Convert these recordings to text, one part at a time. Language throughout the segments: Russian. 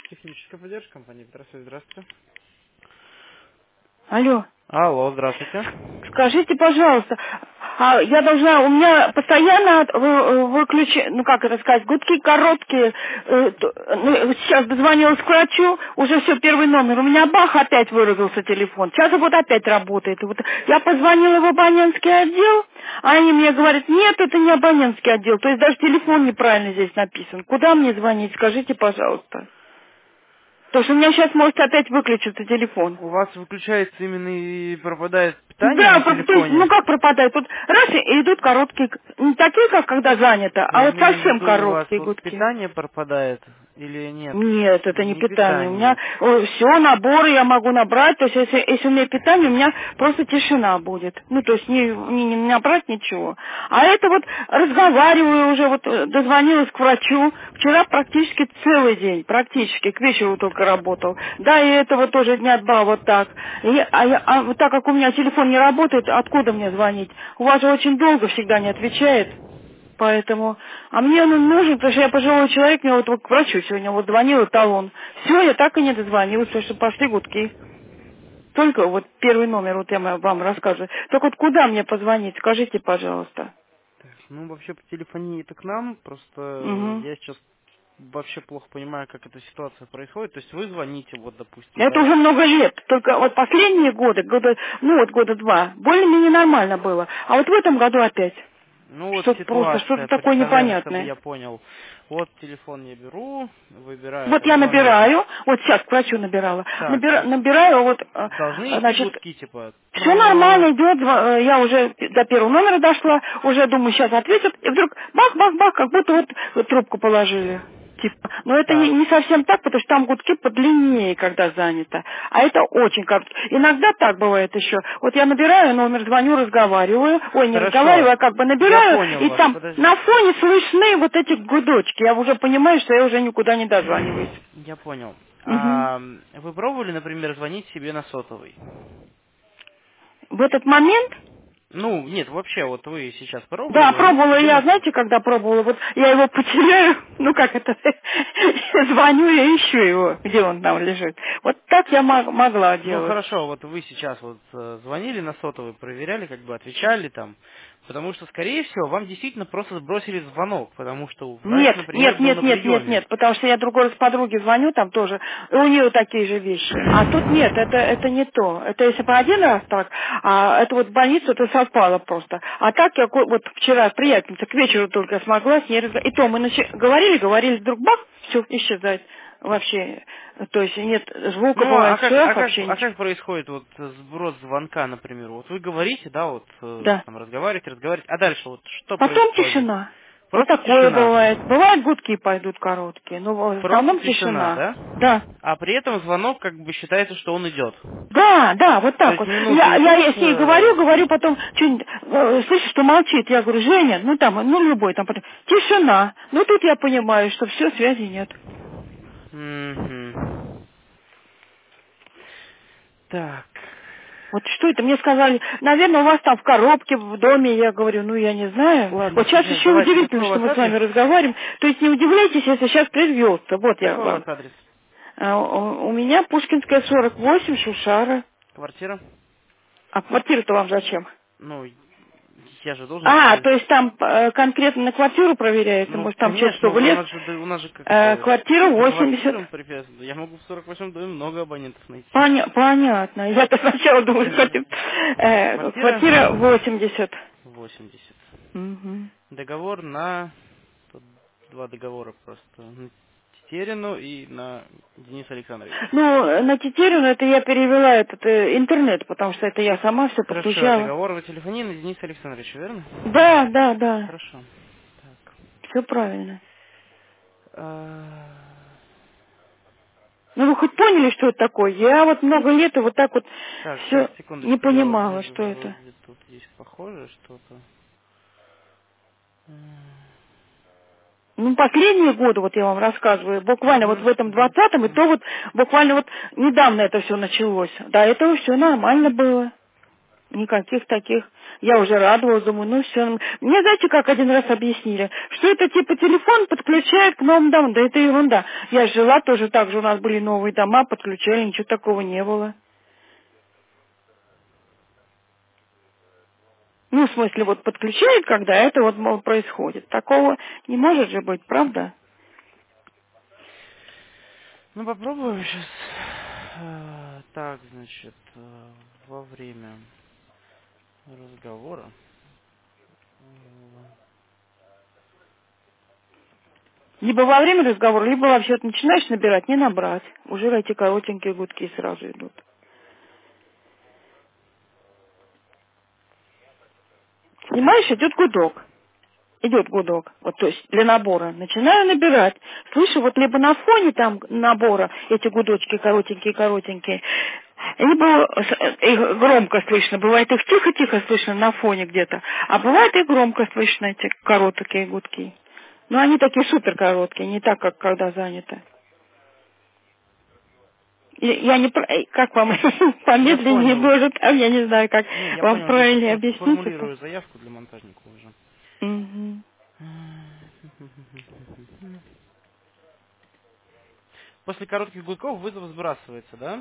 Техническая поддержка компании Здравствуйте, здравствуйте. Алло, Алло, здравствуйте. скажите, пожалуйста, я должна, у меня постоянно ну как это сказать, гудки короткие. Ну, сейчас дозвонилась к врачу, уже все, первый номер. У меня бах, опять вырубился телефон. Сейчас вот опять работает. И вот я позвонила в абонентский отдел, а они мне говорят, нет, это не абонентский отдел. То есть даже телефон неправильно здесь написан. Куда мне звонить, скажите, пожалуйста. Потому что у меня сейчас может опять выключиться телефон. У вас выключается именно и пропадает питание Да, на то есть, ну телефоне? как пропадает? Вот раз и идут короткие, не такие, как когда занято, а Я вот имею в совсем виду, у вас короткие вот гудки. питание пропадает или нет? Нет, это не Не питание. У меня питание. все, наборы я могу набрать. То есть, если у меня питание, у меня просто тишина будет. Ну, то есть, не набрать ничего. А это вот разговариваю уже, вот дозвонилась к врачу. Вчера практически целый день, практически, к вечеру только работал. Да, и этого тоже дня два вот так. А вот так как у меня телефон не работает, откуда мне звонить? У вас же очень долго всегда не отвечает. Поэтому, а мне он нужен, потому что я пожилой человек, мне вот к врачу сегодня вот звонил талон. Все, я так и не дозвонилась, потому что пошли гудки. Только вот первый номер, вот я вам рассказываю. Так вот куда мне позвонить, скажите, пожалуйста. Так, ну, вообще по телефонии это к нам, просто Угу. я сейчас вообще плохо понимаю, как эта ситуация происходит. То есть вы звоните, вот, допустим, Это да. уже много лет, только вот последние годы, ну вот года два, более-менее нормально было. А вот в этом году опять. Ну вот Что-то просто, что-то ситуация, такое представляем, чтобы непонятное. я понял. Вот телефон я беру, выбираю Вот там я номер. набираю, вот сейчас к врачу набирала, Так, и набираю, вот, должны идти значит, гудки, типа, все про... нормально идет, я уже до первого номера дошла, уже думаю, сейчас ответят, и вдруг бах-бах-бах, как будто вот трубку положили. Типа. Но это Так, не совсем так, потому что там гудки подлиннее, когда занято. А это очень коротко. Иногда так бывает еще. Вот я набираю номер, звоню, разговариваю. Ой, не разговариваю, хорошо. а как бы Я набираю, понял и вас, там на подождите. фоне слышны вот эти гудочки. Я уже понимаю, что я уже никуда не дозваниваюсь. Я понял. Мгм. А вы пробовали, например, звонить себе на сотовый? В этот момент. Ну, нет, вообще, вот вы сейчас пробовали Да, звонить пробовала себе я, на знаете, сотовый? когда пробовала, вот я его потеряю, ну как это, звоню и ищу его, где он там лежит. Вот так я могла Ну делать. хорошо, вот вы сейчас вот звонили на сотовый, проверяли, как бы отвечали там, потому что, скорее всего, вам действительно просто сбросили звонок, потому что врач, Нет, например, нет, был нет, на нет, нет, приеме. нет, потому что я другой раз подруге звоню, там тоже, и у нее такие же вещи. А тут нет, это не то. Это если бы один раз так, а это вот в больницу, это совпало просто. А так я вот вчера, приятница, к вечеру только смогла с ней разговаривать. И то мы говорили, вдруг бах, все, исчезает вообще. То есть нет звука, Ну, бывает шах, вообще а ничего. как происходит вот сброс звонка, например? Вот вы говорите, да, вот Да. там разговариваете, а дальше вот что Потом происходит? тишина. Вот Просто такое тишина. бывает. Бывают гудки пойдут короткие, но в Просто основном тишина, тишина. да? Да. А при этом звонок как бы считается, что он идет. Да, да, вот То так есть вот. минуты Я идут. с ней говорю, потом что-нибудь, слышу, что молчит. Я говорю, Женя, ну там, ну любой там, потом, тишина. Ну тут я понимаю, что все, связи нет. Мгм. Так. Вот что это? Мне сказали, наверное, у вас там в коробке, в доме. Я говорю, ну я не знаю. Ладно, Вот сейчас сейчас еще давайте, удивительно, какой у что вас мы с адрес? вами разговариваем. То есть не удивляйтесь, если сейчас прервется. Вот я Какой у вас вам. адрес? У меня Пушкинская 48, Шушара. Квартира? А квартира-то вам зачем? Ну, я же должен А, сказать. то есть там конкретно на квартиру проверяется, Ну, может там что-то, конечно, что в у лес. нас же, у нас же как это, Квартира по 80. квартирам препятствует. Я могу в 48-м доме много абонентов найти. Понятно. Я-то сначала думаю, что Квартира квартира 80. 80. Мгм. Договор на... Тут два договора просто. На Тетерину и на Дениса Александровича. Ну, на Тетерину это я перевела этот интернет, потому что это я сама все Хорошо, подключала. договор в телефонии на Дениса Александровича, верно? Да, да, да. Хорошо. Так. Все правильно. А, Ну вы хоть поняли, что это такое? Я вот много лет и вот так вот Так, сейчас, все не секундочку, я вот понимала, вижу, что это. вроде тут есть похоже что-то. Ну, последние годы, вот я вам рассказываю, буквально вот Угу, в этом угу, 20-м, и угу. то вот буквально вот недавно это все началось. До этого все нормально было. Никаких таких. Я уже радовалась, думаю, ну все. Мне, знаете, как один раз объяснили, что это типа телефон подключает к новым домам. Да это ерунда. Я жила тоже так же, у нас были новые дома, подключали, ничего такого не было. Ну, в смысле, вот подключает, когда это вот, мол, происходит. Такого не может же быть, правда? Ну, попробуем сейчас. Так, значит, во время разговора. Либо во время разговора, либо вообще начинаешь набирать, не набрать. Уже эти коротенькие гудки сразу идут. Понимаешь, идет гудок. Идет гудок, вот, то есть для набора. Начинаю набирать. Слышу, вот либо на фоне там набора эти гудочки коротенькие, либо их громко слышно. Бывает их тихо-тихо слышно на фоне где-то, а бывает и громко слышно эти короткие гудки. Но они такие супер короткие, не так, как когда занято. Я не... Как вам Я помедленнее, понял. может, там, я не знаю, как Не, я вам понял. Я правильнее сейчас объяснить это. сформулирую заявку для монтажника уже. Мгм. После коротких гудков вызов сбрасывается, да?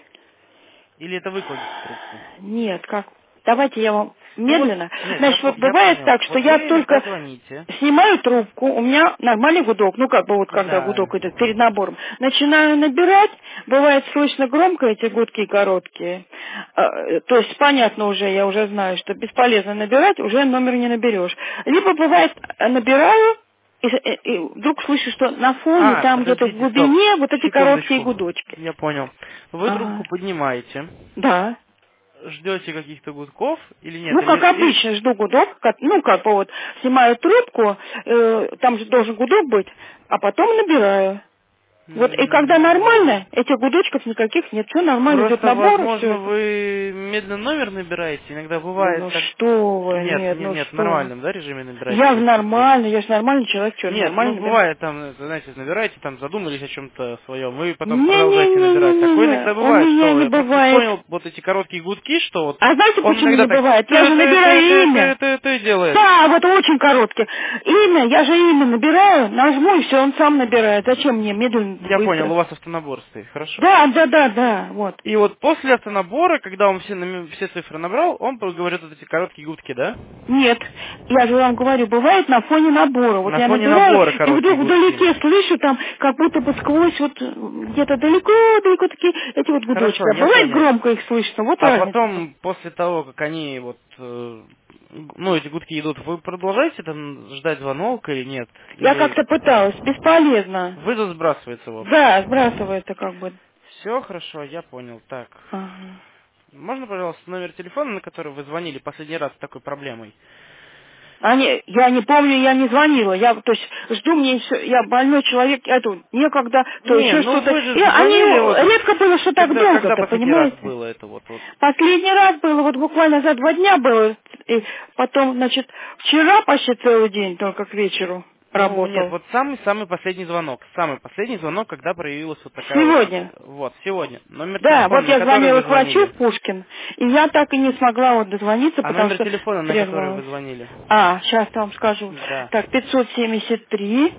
Или это вы кладете трубку? Нет, как? Давайте я вам Ну вот, медленно. нет, Значит, вот я бывает понял. так, что Вот я вы иногда только звоните. снимаю трубку, у меня нормальный гудок, ну как бы вот когда Да. гудок идет перед набором. Начинаю набирать, бывает слышно громко эти гудки короткие. То есть понятно уже, я уже знаю, что бесполезно набирать, уже номер не наберешь. Либо бывает, набираю, и вдруг слышу, что на фоне, там где-то в Подождите, стоп. глубине, вот эти короткие Секундочку. гудочки. Я понял. Вы трубку Ага. поднимаете, Да. ждете каких-то гудков или нет? Ну, как обычно, жду гудок, ну, как бы вот, снимаю трубку, там же должен гудок быть, а потом набираю. Вот, и когда нормально, этих гудочков никаких нет, все нормально, идет Просто, набор, и все возможно, это. вы медленно номер набираете. Иногда Да бывает ну так... что вы, Нет, нет, нет, ну нет, в что вы. нормальном, да, режиме набираете Я в трубку свою. нормально, я же нормальный человек, что, Нет, ну нормально набираю. бывает там, знаете, набираете, там задумались о чем-то своем, вы потом продолжаете набирать. Такое Не-не-не-не-не, иногда у бывает, меня что не я просто бывает. понял вот эти короткие гудки, что вот А знаете, он почему иногда не так бывает? Я ты же ты набираю ты ты имя. ты ты ты делает. Да, вот очень короткий. Имя, я же имя набираю, нажму, и все, он сам набирает. Зачем мне медленно, Я понял, быстро? у вас автонабор стоит, хорошо. Да, вот. И вот после автонабора, когда он все цифры набрал, он говорит вот эти короткие гудки, да? Нет, я же вам говорю, бывает на фоне набора. Вот На я фоне набираю, набора и короткие вдруг гудки. вдалеке слышу там, как будто бы сквозь, вот где-то далеко такие, эти вот гудочки. Хорошо, А я бывает понял. громко их слышно, вот А разница. потом, после того, как они вот, ну, эти гудки идут, вы продолжаете там ждать звонок или нет? Я Или как-то пыталась, бесполезно. вызов сбрасывается, в общем? Да, сбрасывается как бы. Все хорошо, я понял. Так, Ага. можно, пожалуйста, номер телефона, на который вы звонили последний раз с такой проблемой? Я не помню, я не звонила. Я, то есть, жду мне еще, я больной человек, это некогда, то Не, еще ну что-то. вы же И они, звонили вот, редко было, что так когда долго-то, последний раз понимаете? было это вот? Последний раз было, вот буквально за 2 дня было, и потом, значит, вчера почти целый день, только к вечеру Ну, нет, работал. вот самый последний звонок. Самый последний звонок, когда проявилась вот такая Сегодня. вот, сегодня. Номер Да, телефона, вот на я который звонила вы к врачу звонили. в Пушкин, и я так и не смогла вот дозвониться, А потому номер что телефона, на который вы прервалась. звонили? Сейчас я вам скажу. Да. Так, 573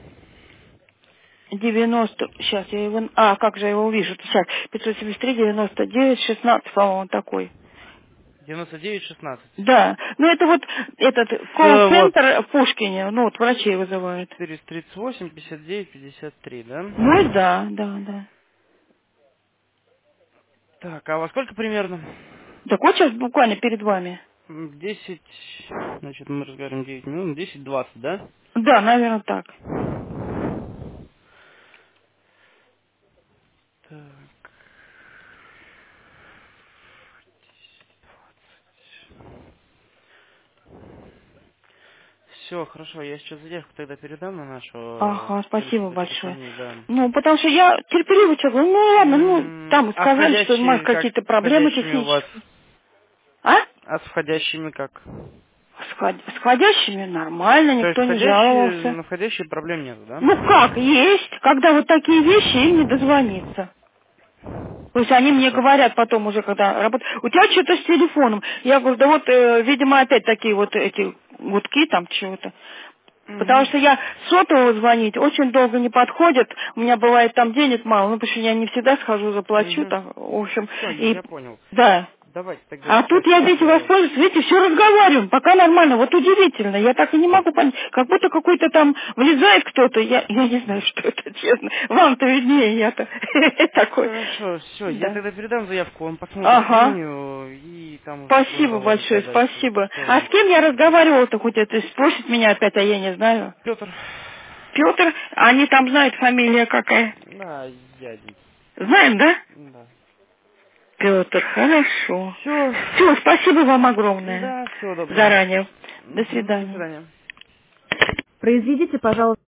90, сейчас я его, как же я его увижу, сейчас, 573 99 16, по-моему, такой. 9916. Да, ну это вот этот Вот. колл-центр в Пушкине, ну вот врачей вызывают. 438 59 53, да? Мой, да. Так, а во сколько примерно? Так вот сейчас буквально перед вами. 10, значит, мы разговариваем 9 минут, 10-20, да? Да, наверное, так. Так, все, хорошо, я сейчас заявку тогда передам на нашу Ага, спасибо центр большое. телефонии, да. Ну, потому что я терпеливый человек, ну ладно, там А сказали, что может входящие, как какие-то с проблемы входящими у вас? технические. А? А с входящими как? С входящими нормально, То есть никто не входящие, жаловался. на входящие проблем нет, да? Ну как, есть, когда вот такие вещи им не дозвониться. То есть они мне говорят потом уже, когда работают, у тебя что-то с телефоном. Я говорю, да вот, видимо, опять такие вот эти гудки там чего-то. Потому Угу. что я с сотового звонить очень долго не подходит. У меня бывает там денег мало, ну потому что я не всегда схожу, заплачу Угу. там, в общем. Все, И я понял. да. Давайте тогда А тут связь я, видите, потеряю. воспользуюсь, видите, все разговариваем, пока нормально. Вот удивительно, я так и не могу понять, как будто какой-то там влезает кто-то, я не знаю, что это, честно. Вам-то виднее, я-то такой. Хорошо, все, я Да. тогда передам заявку, он посмотрит Ага. линию, и там уже будем Спасибо говорить большое, дальше, спасибо. что А он с кем я хотел. разговаривала-то хоть это? Спросит меня опять, а я не знаю. Петр. Петр, они там знают фамилия какая? Да, я один. Знаем, да? Да. Петр, хорошо. Все. Все, спасибо вам огромное. Да, всего доброго. Заранее. До Мгм, до свидания. свидания. Произведите, пожалуйста.